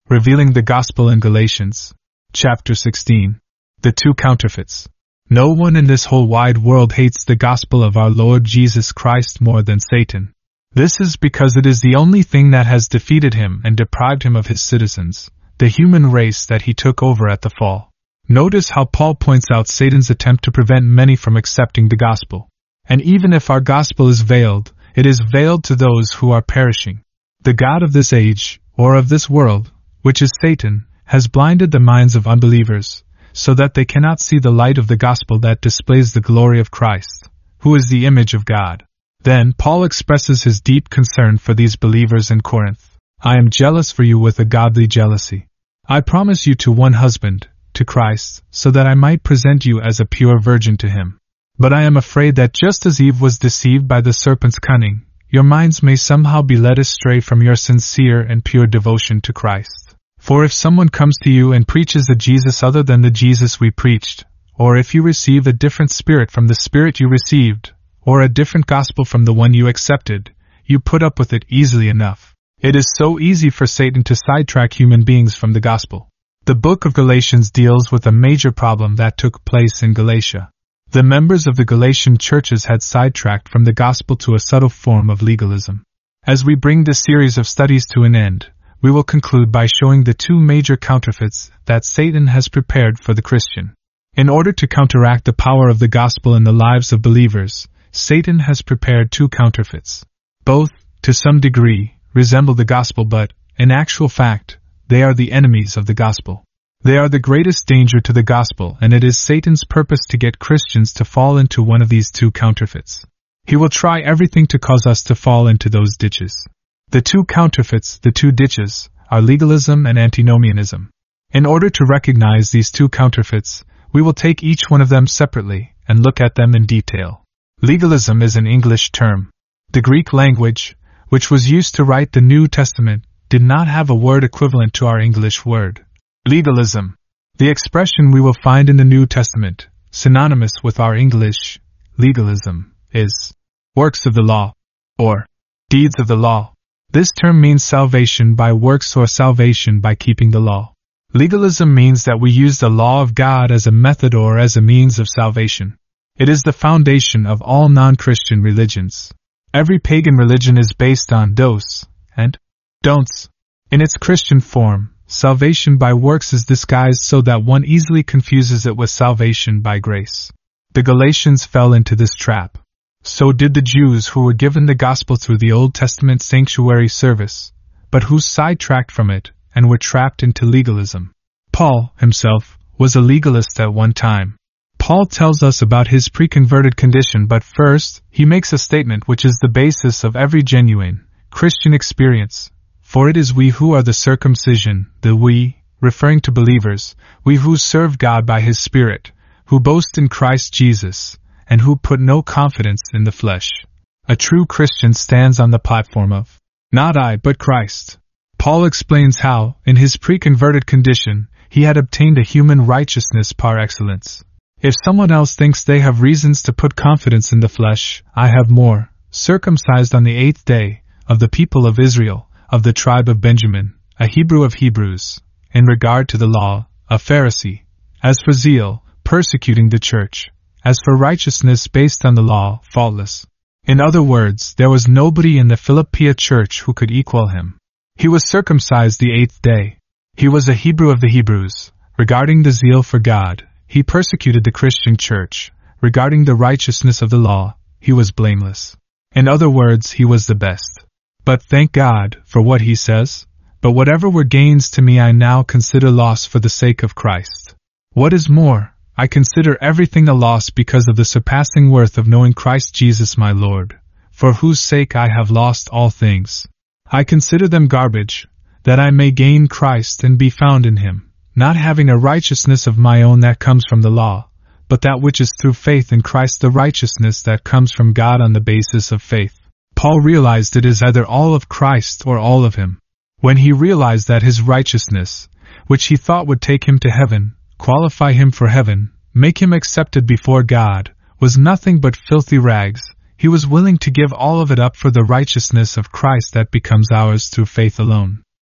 Revealing the Gospel in Galatians. Chapter 16. The two counterfeits. No one in this whole wide world hates the gospel of our Lord Jesus Christ more than Satan. This is because it is the only thing that has defeated him and deprived him of his citizens, the human race that he took over at the fall. Notice how Paul points out Satan's attempt to prevent many from accepting the gospel. And even if our gospel is veiled, it is veiled to those who are perishing. The god of this age, or of this world, which is Satan, has blinded the minds of unbelievers, so that they cannot see the light of the gospel that displays the glory of Christ, who is the image of God. Then Paul expresses his deep concern for these believers in Corinth. I am jealous for you with a godly jealousy. I promise you to one husband, to Christ, so that I might present you as a pure virgin to him. But I am afraid that just as Eve was deceived by the serpent's cunning, your minds may somehow be led astray from your sincere and pure devotion to Christ. For if someone comes to you and preaches a Jesus other than the Jesus we preached, or if you receive a different spirit from the spirit you received, or a different gospel from the one you accepted, you put up with it easily enough. It is so easy for Satan to sidetrack human beings from the gospel. The book of Galatians deals with a major problem that took place in Galatia. The members of the Galatian churches had sidetracked from the gospel to a subtle form of legalism. As we bring this series of studies to an end, we will conclude by showing the two major counterfeits that Satan has prepared for the Christian. In order to counteract the power of the gospel in the lives of believers, Satan has prepared two counterfeits. Both, to some degree, resemble the gospel, but, in actual fact, they are the enemies of the gospel. They are the greatest danger to the gospel, and it is Satan's purpose to get Christians to fall into one of these two counterfeits. He will try everything to cause us to fall into those ditches. The two counterfeits, the two ditches, are legalism and antinomianism. In order to recognize these two counterfeits, we will take each one of them separately and look at them in detail. Legalism is an English term. The Greek language, which was used to write the New Testament, did not have a word equivalent to our English word. Legalism. The expression we will find in the New Testament, synonymous with our English legalism, is works of the law, or deeds of the law. This term means salvation by works or salvation by keeping the law. Legalism means that we use the law of God as a method or as a means of salvation. It is the foundation of all non-Christian religions. Every pagan religion is based on dos and don'ts. In its Christian form, salvation by works is disguised so that one easily confuses it with salvation by grace. The Galatians fell into this trap. So did the Jews who were given the gospel through the Old Testament sanctuary service, but who sidetracked from it and were trapped into legalism. Paul, himself, was a legalist at one time. Paul tells us about his pre-converted condition, but first, he makes a statement which is the basis of every genuine Christian experience. For it is we who are the circumcision, the we, referring to believers, we who serve God by His Spirit, who boast in Christ Jesus, and who put no confidence in the flesh. A true Christian stands on the platform of, not I but Christ. Paul explains how, in his pre-converted condition, he had obtained a human righteousness par excellence. If someone else thinks they have reasons to put confidence in the flesh, I have more, circumcised on the 8th day, of the people of Israel, of the tribe of Benjamin, a Hebrew of Hebrews, in regard to the law, a Pharisee, as for zeal, persecuting the church, as for righteousness based on the law, faultless. In other words, there was nobody in the Philippi church who could equal him. He was circumcised the 8th day. He was a Hebrew of the Hebrews. Regarding the zeal for God, he persecuted the Christian church. Regarding the righteousness of the law, he was blameless. In other words, he was the best. But thank God for what he says. But whatever were gains to me I now consider loss for the sake of Christ. What is more, I consider everything a loss because of the surpassing worth of knowing Christ Jesus my Lord, for whose sake I have lost all things. I consider them garbage, that I may gain Christ and be found in him, not having a righteousness of my own that comes from the law, but that which is through faith in Christ, the righteousness that comes from God on the basis of faith. Paul realized it is either all of Christ or all of him. When he realized that his righteousness, which he thought would take him to heaven, qualify him for heaven, make him accepted before God, was nothing but filthy rags, he was willing to give all of it up for the righteousness of Christ that becomes ours through faith alone.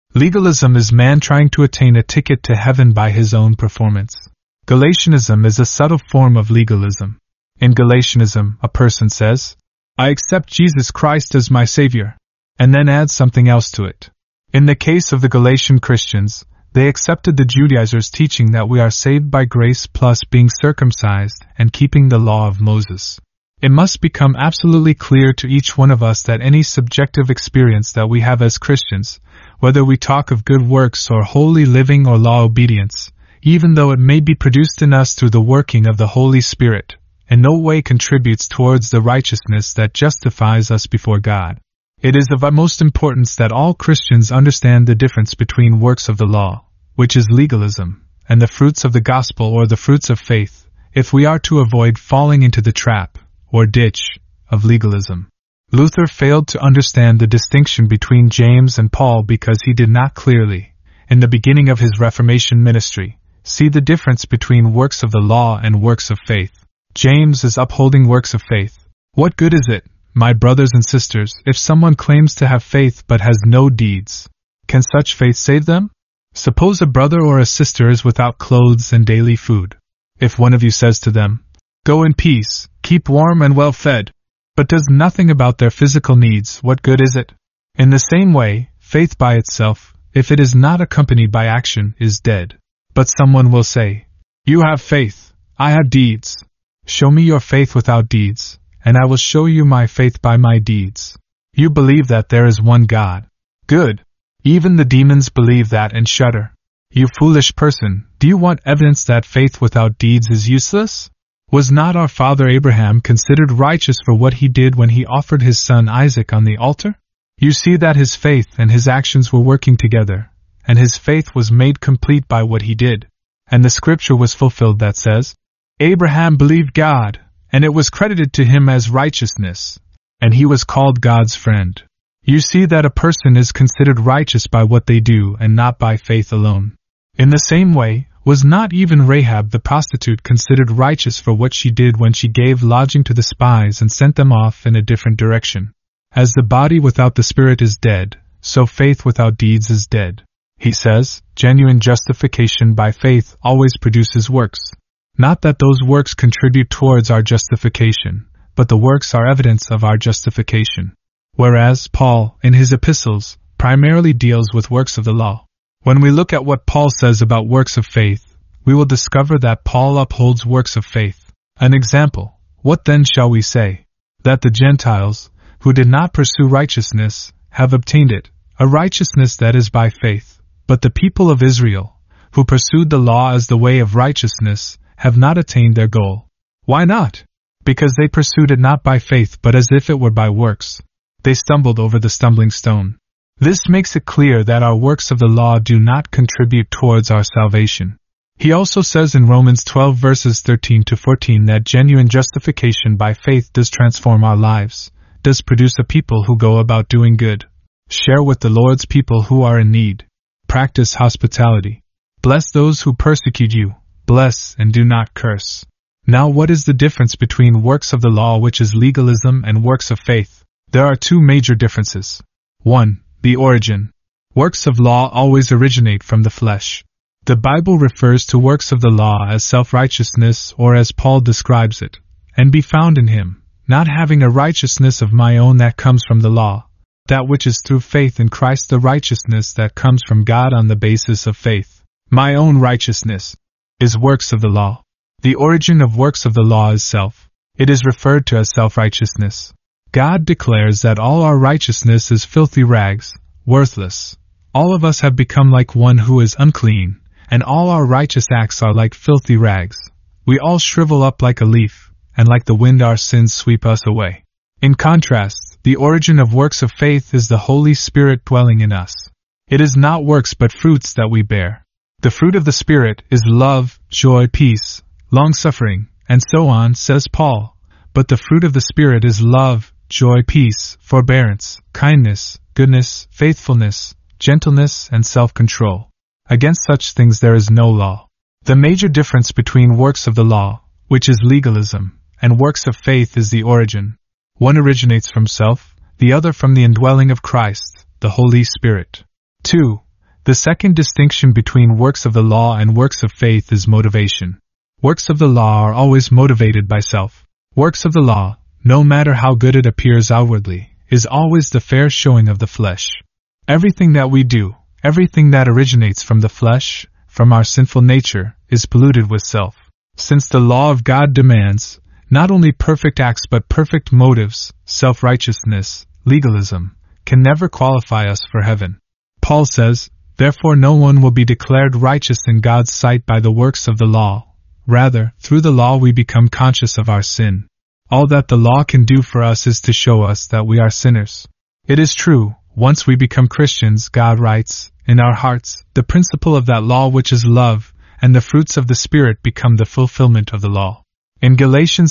Legalism is man trying to attain a ticket to heaven by his own performance. Galatianism is a subtle form of legalism. In Galatianism, a person says, "I accept Jesus Christ as my Savior," and then adds something else to it. In the case of the Galatian Christians, they accepted the Judaizers' teaching that we are saved by grace plus being circumcised and keeping the law of Moses. It must become absolutely clear to each one of us that any subjective experience that we have as Christians, whether we talk of good works or holy living or law obedience, even though it may be produced in us through the working of the Holy Spirit, in no way contributes towards the righteousness that justifies us before God. It is of utmost importance that all Christians understand the difference between works of the law, which is legalism, and the fruits of the gospel or the fruits of faith, if we are to avoid falling into the trap, or ditch, of legalism. Luther failed to understand the distinction between James and Paul because he did not clearly, in the beginning of his Reformation ministry, see the difference between works of the law and works of faith. James is upholding works of faith. What good is it, my brothers and sisters, if someone claims to have faith but has no deeds? Can such faith save them? Suppose a brother or a sister is without clothes and daily food. If one of you says to them, "Go in peace, keep warm and well fed," but does nothing about their physical needs, what good is it? In the same way, faith by itself, if it is not accompanied by action, is dead. But someone will say, "You have faith, I have deeds. Show me your faith without deeds, and I will show you my faith by my deeds." You believe that there is one God. Good. Even the demons believe that and shudder. You foolish person, do you want evidence that faith without deeds is useless? Was not our father Abraham considered righteous for what he did when he offered his son Isaac on the altar? You see that his faith and his actions were working together, and his faith was made complete by what he did. And the scripture was fulfilled that says, "Abraham believed God, and it was credited to him as righteousness, and he was called God's friend." You see that a person is considered righteous by what they do and not by faith alone. In the same way, was not even Rahab the prostitute considered righteous for what she did when she gave lodging to the spies and sent them off in a different direction? As the body without the spirit is dead, so faith without deeds is dead. He says, genuine justification by faith always produces works. Not that those works contribute towards our justification, but the works are evidence of our justification. Whereas Paul, in his epistles, primarily deals with works of the law. When we look at what Paul says about works of faith, we will discover that Paul upholds works of faith. An example, what then shall we say? That the Gentiles, who did not pursue righteousness, have obtained it, a righteousness that is by faith. But the people of Israel, who pursued the law as the way of righteousness, have not attained their goal. Why not? Because they pursued it not by faith but as if it were by works. They stumbled over the stumbling stone. This makes it clear that our works of the law do not contribute towards our salvation. He also says in Romans 12 verses 13 to 14 that genuine justification by faith does transform our lives, does produce a people who go about doing good, share with the Lord's people who are in need, practice hospitality, bless those who persecute you, bless and do not curse. Now what is the difference between works of the law, which is legalism, and works of faith? There are two major differences. 1. The origin. Works of law always originate from the flesh. The Bible refers to works of the law as self-righteousness, or as Paul describes it, and be found in him, not having a righteousness of my own that comes from the law, that which is through faith in Christ, the righteousness that comes from God on the basis of faith. My own righteousness is works of the law. The origin of works of the law is self. It is referred to as self-righteousness. God declares that all our righteousness is filthy rags, worthless. All of us have become like one who is unclean, and all our righteous acts are like filthy rags. We all shrivel up like a leaf, and like the wind our sins sweep us away. In contrast, the origin of works of faith is the Holy Spirit dwelling in us. It is not works but fruits that we bear. The fruit of the Spirit is love, joy, peace, long-suffering, and so on, says Paul. But the fruit of the Spirit is love, joy, peace, forbearance, kindness, goodness, faithfulness, gentleness, and self-control. Against such things there is no law. The major difference between works of the law, which is legalism, and works of faith is the origin. One originates from self, the other from the indwelling of Christ, the Holy Spirit. 2. The second distinction between works of the law and works of faith is motivation. Works of the law are always motivated by self. Works of the law, no matter how good it appears outwardly, is always the fair showing of the flesh. Everything that we do, everything that originates from the flesh, from our sinful nature, is polluted with self. Since the law of God demands, not only perfect acts but perfect motives, self-righteousness, legalism, can never qualify us for heaven. Paul says, "Therefore no one will be declared righteous in God's sight by the works of the law. Rather, through the law we become conscious of our sin." All that the law can do for us is to show us that we are sinners. It is true, once we become Christians, God writes, in our hearts, the principle of that law which is love, and the fruits of the Spirit become the fulfillment of the law. In Galatians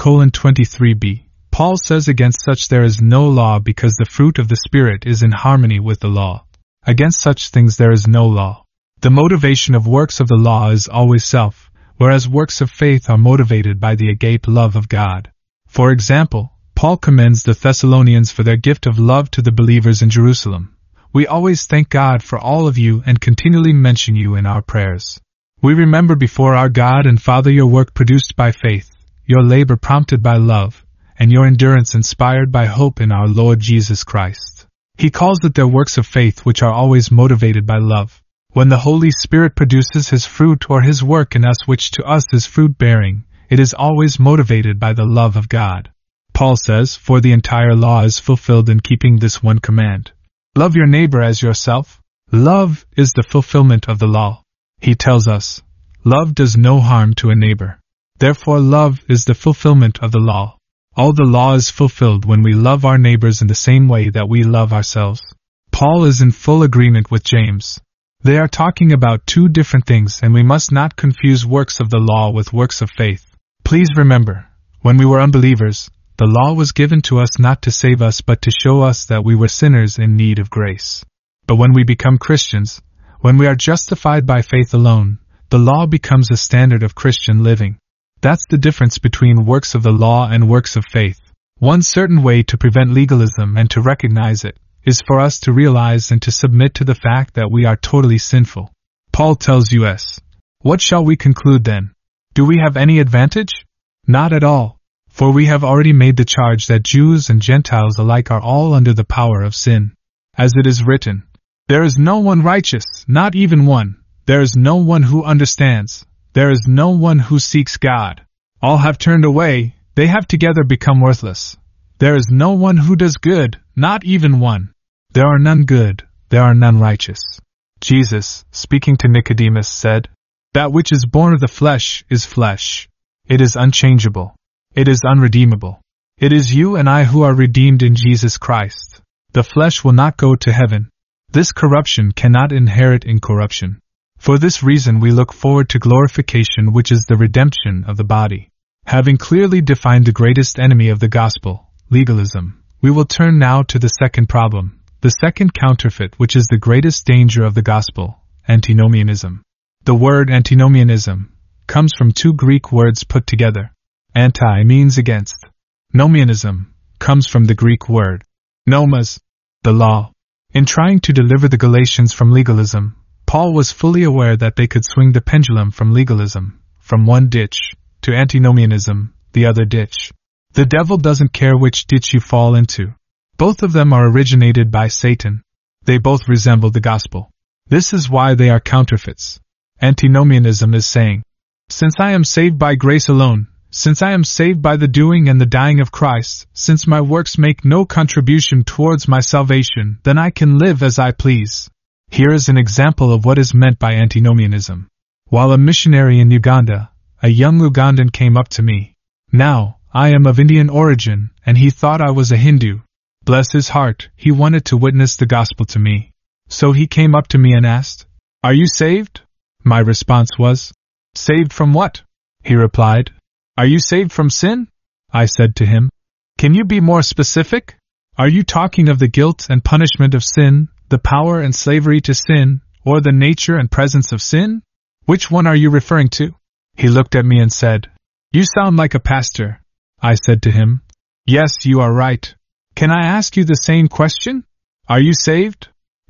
5:23b, Paul says against such there is no law because the fruit of the Spirit is in harmony with the law. Against such things there is no law. The motivation of works of the law is always self, whereas works of faith are motivated by the agape love of God. For example, Paul commends the Thessalonians for their gift of love to the believers in Jerusalem. "We always thank God for all of you and continually mention you in our prayers. We remember before our God and Father your work produced by faith, your labor prompted by love, and your endurance inspired by hope in our Lord Jesus Christ." He calls it their works of faith which are always motivated by love. When the Holy Spirit produces His fruit or His work in us which to us is fruit-bearing, it is always motivated by the love of God. Paul says, "For the entire law is fulfilled in keeping this one command. Love your neighbor as yourself." Love is the fulfillment of the law. He tells us, "Love does no harm to a neighbor." Therefore love is the fulfillment of the law. All the law is fulfilled when we love our neighbors in the same way that we love ourselves. Paul is in full agreement with James. They are talking about two different things, and we must not confuse works of the law with works of faith. Please remember, when we were unbelievers, the law was given to us not to save us but to show us that we were sinners in need of grace. But when we become Christians, when we are justified by faith alone, the law becomes a standard of Christian living. That's the difference between works of the law and works of faith. One certain way to prevent legalism and to recognize it is for us to realize and to submit to the fact that we are totally sinful. Paul tells us, "What shall we conclude then? Do we have any advantage? Not at all. For we have already made the charge that Jews and Gentiles alike are all under the power of sin. As it is written, 'There is no one righteous, not even one. There is no one who understands. There is no one who seeks God. All have turned away, they have together become worthless. There is no one who does good, not even one. There are none good, there are none righteous.'" Jesus, speaking to Nicodemus, said, "That which is born of the flesh is flesh. It is unchangeable. It is unredeemable. It is you and I who are redeemed in Jesus Christ. The flesh will not go to heaven. This corruption cannot inherit incorruption. For this reason we look forward to glorification, which is the redemption of the body." Having clearly defined the greatest enemy of the gospel, legalism, we will turn now to the second problem, the second counterfeit which is the greatest danger of the gospel, antinomianism. The word antinomianism comes from two Greek words put together. Anti means against. Nomianism comes from the Greek word nomos, the law. In trying to deliver the Galatians from legalism, Paul was fully aware that they could swing the pendulum from legalism, from one ditch, to antinomianism, the other ditch. The devil doesn't care which ditch you fall into. Both of them are originated by Satan. They both resemble the gospel. This is why they are counterfeits. Antinomianism is saying, "Since I am saved by grace alone, since I am saved by the doing and the dying of Christ, since my works make no contribution towards my salvation, then I can live as I please." Here is an example of what is meant by antinomianism. While a missionary in Uganda, a young Ugandan came up to me. Now, I am of Indian origin, and he thought I was a Hindu. Bless his heart, he wanted to witness the gospel to me. So he came up to me and asked, "Are you saved?" My response was, "Saved from what?" He replied, "Are you saved from sin?" I said to him, "Can you be more specific? Are you talking of the guilt and punishment of sin, the power and slavery to sin, or the nature and presence of sin? Which one are you referring to?" He looked at me and said, "You sound like a pastor." I said to him, "Yes, you are right. Can I ask you the same question? Are you saved?"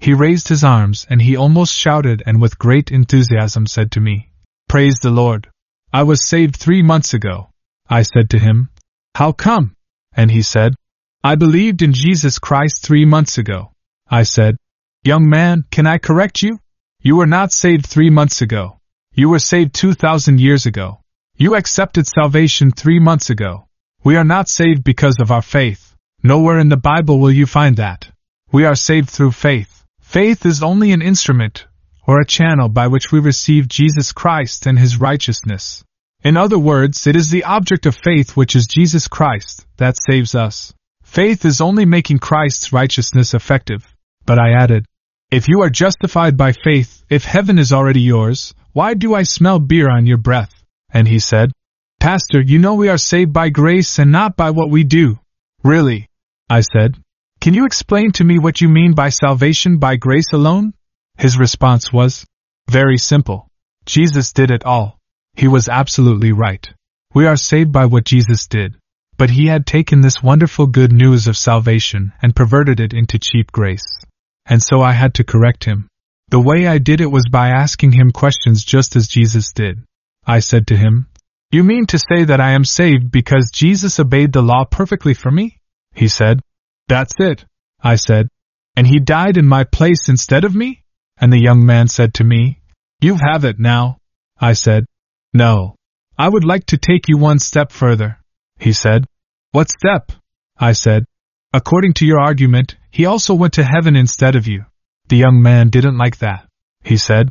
He raised his arms and he almost shouted and with great enthusiasm said to me, "Praise the Lord! I was saved 3 months ago." I said to him, "How come?" And he said, "I believed in Jesus Christ 3 months ago." I said, "Young man, can I correct you? You were not saved 3 months ago. You were saved 2,000 years ago. You accepted salvation 3 months ago. We are not saved because of our faith. Nowhere in the Bible will you find that. We are saved through faith. Faith is only an instrument, or a channel by which we receive Jesus Christ and His righteousness. In other words, it is the object of faith, which is Jesus Christ, that saves us. Faith is only making Christ's righteousness effective." But I added, "If you are justified by faith, if heaven is already yours, why do I smell beer on your breath?" And he said, "Pastor, you know we are saved by grace and not by what we do." "Really?" I said. "Can you explain to me what you mean by salvation by grace alone?" His response was, "Very simple. Jesus did it all." He was absolutely right. We are saved by what Jesus did. But he had taken this wonderful good news of salvation and perverted it into cheap grace. And so I had to correct him. The way I did it was by asking him questions just as Jesus did. I said to him, "You mean to say that I am saved because Jesus obeyed the law perfectly for me?" He said, "That's it." I said, "And he died in my place instead of me?" And the young man said to me, "You have it now." I said, "No. I would like to take you one step further." He said, "What step?" I said, "According to your argument, he also went to heaven instead of you." The young man didn't like that. He said,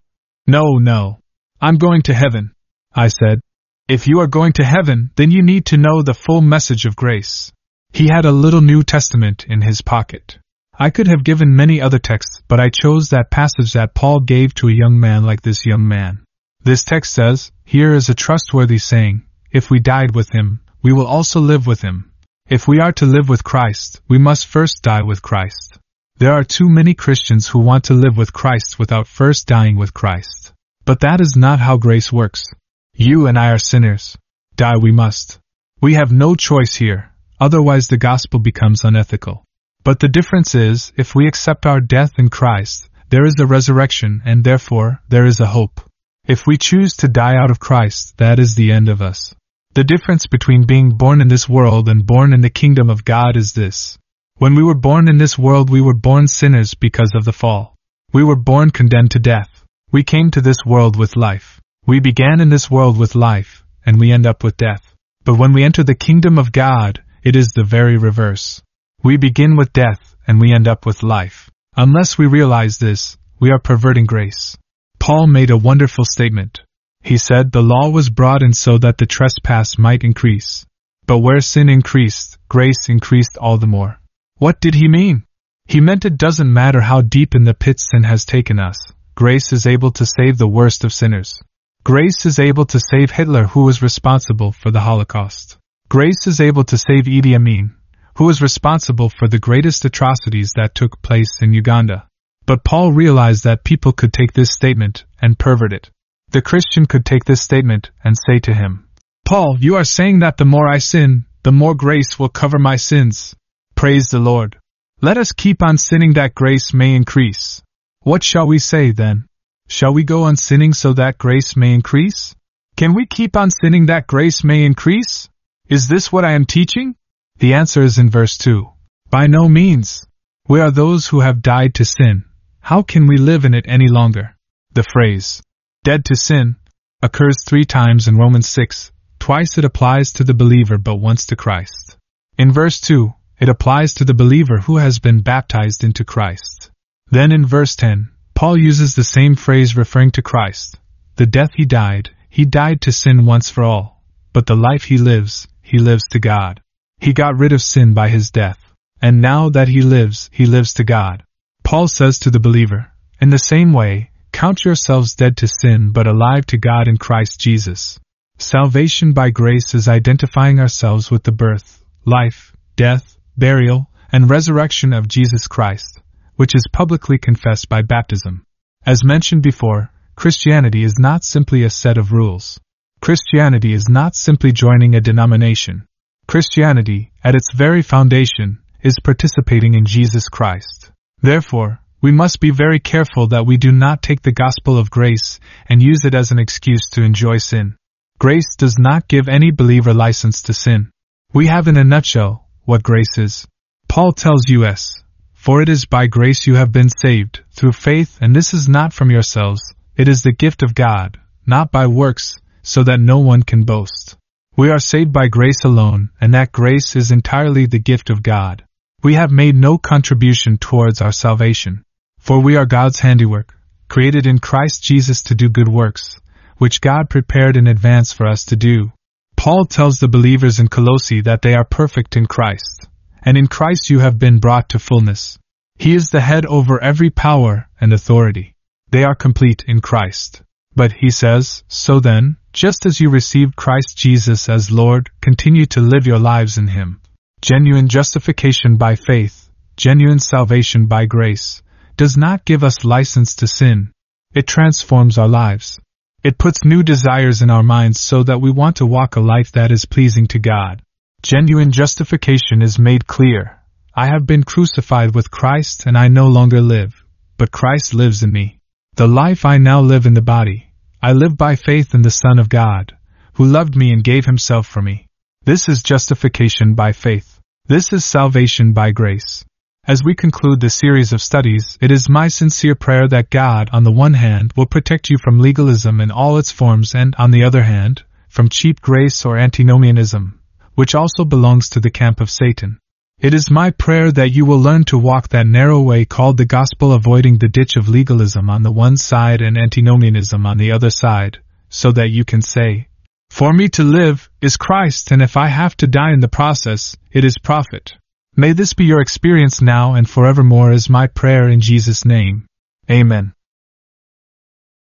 No, I'm going to heaven." I said, "If you are going to heaven, then you need to know the full message of grace." He had a little New Testament in his pocket. I could have given many other texts, but I chose that passage that Paul gave to a young man like this young man. This text says, "Here is a trustworthy saying, if we died with him, we will also live with him." If we are to live with Christ, we must first die with Christ. There are too many Christians who want to live with Christ without first dying with Christ. But that is not how grace works. You and I are sinners. Die we must. We have no choice here, otherwise the gospel becomes unethical. But the difference is, if we accept our death in Christ, there is a resurrection and therefore there is a hope. If we choose to die out of Christ, that is the end of us. The difference between being born in this world and born in the kingdom of God is this. When we were born in this world, we were born sinners because of the fall. We were born condemned to death. We came to this world with life. We began in this world with life, and we end up with death. But when we enter the kingdom of God, it is the very reverse. We begin with death, and we end up with life. Unless we realize this, we are perverting grace. Paul made a wonderful statement. He said the law was brought in so that the trespass might increase. But where sin increased, grace increased all the more. What did he mean? He meant it doesn't matter how deep in the pit sin has taken us, grace is able to save the worst of sinners. Grace is able to save Hitler, who was responsible for the Holocaust. Grace is able to save Idi Amin, who was responsible for the greatest atrocities that took place in Uganda. But Paul realized that people could take this statement and pervert it. The Christian could take this statement and say to him, "Paul, you are saying that the more I sin, the more grace will cover my sins." Praise the Lord. Let us keep on sinning that grace may increase. What shall we say then? Shall we go on sinning so that grace may increase? Can we keep on sinning that grace may increase? Is this what I am teaching? The answer is in verse 2. By no means. We are those who have died to sin. How can we live in it any longer? The phrase, dead to sin, occurs 3 times in Romans 6. Twice it applies to the believer but once to Christ. In verse 2, it applies to the believer who has been baptized into Christ. Then in verse 10, Paul uses the same phrase referring to Christ. The death he died to sin once for all. But the life he lives to God. He got rid of sin by his death. And now that he lives to God. Paul says to the believer, in the same way, count yourselves dead to sin but alive to God in Christ Jesus. Salvation by grace is identifying ourselves with the birth, life, death, burial, and resurrection of Jesus Christ, which is publicly confessed by baptism. As mentioned before, Christianity is not simply a set of rules. Christianity is not simply joining a denomination. Christianity, at its very foundation, is participating in Jesus Christ. Therefore, We must be very careful that we do not take the gospel of grace and use it as an excuse to enjoy sin. Grace does not give any believer license to sin. We have in a nutshell what grace is. Paul tells us, "For it is by grace you have been saved, through faith, and this is not from yourselves, it is the gift of God, not by works, so that no one can boast." We are saved by grace alone, and that grace is entirely the gift of God. We have made no contribution towards our salvation. For we are God's handiwork, created in Christ Jesus to do good works, which God prepared in advance for us to do. Paul tells the believers in Colossae that they are perfect in Christ, and in Christ you have been brought to fullness. He is the head over every power and authority. They are complete in Christ. But he says, so then, just as you received Christ Jesus as Lord, continue to live your lives in Him. Genuine justification by faith, genuine salvation by grace, does not give us license to sin. It transforms our lives. It puts new desires in our minds so that we want to walk a life that is pleasing to God. Genuine justification is made clear. I have been crucified with Christ and I no longer live, but Christ lives in me. The life I now live in the body, I live by faith in the Son of God, who loved me and gave Himself for me. This is justification by faith. This is salvation by grace. As we conclude this series of studies, it is my sincere prayer that God, on the one hand, will protect you from legalism in all its forms and, on the other hand, from cheap grace or antinomianism, which also belongs to the camp of Satan. It is my prayer that you will learn to walk that narrow way called the gospel, avoiding the ditch of legalism on the one side and antinomianism on the other side, so that you can say, "For me to live is Christ, and if I have to die in the process, it is profit." May this be your experience now and forevermore is my prayer in Jesus' name. Amen.